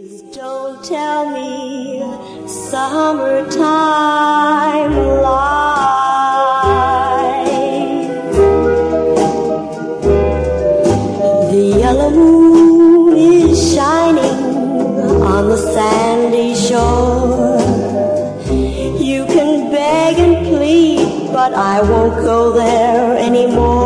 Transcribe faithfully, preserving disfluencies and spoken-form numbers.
Don't tell me summertime lies. The yellow moon is shining on the sandy shore. You can beg and plead, but I won't go there anymore.